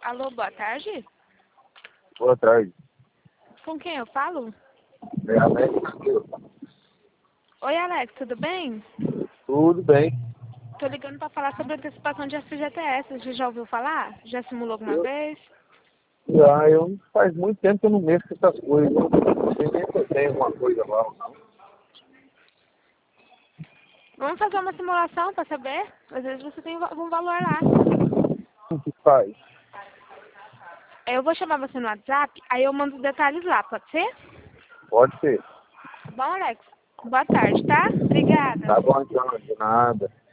Alô, boa tarde. Boa tarde. Com quem eu falo? É Alex aqui. Oi, Alex, tudo bem? Tudo bem. Tô ligando para falar sobre antecipação de FGTS. Você já ouviu falar? Já simulou alguma Eu, vez? eu faz muito tempo que eu não mexo com essas coisas. Não sei nem se eu tenho alguma coisa lá ou não. Vamos fazer uma simulação para saber? Às vezes você tem algum valor lá. O que faz? Eu vou chamar você no WhatsApp, aí eu mando os detalhes lá, pode ser? Pode ser. Tá bom, Alex? Boa tarde, tá? Obrigada. Tá bom então, de nada.